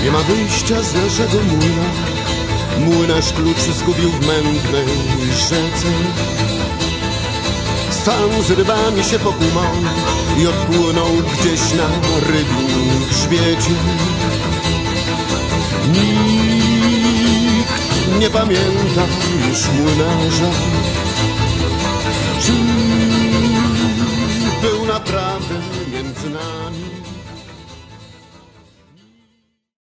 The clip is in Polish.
Nie ma wyjścia z naszego młyna. Młynarz klucz zgubił w mętnej rzece. Sam z rybami się pokumał i odpłynął gdzieś na rybim grzbiecie. Nikt nie pamięta już młynarza. Czy był naprawdę między nami?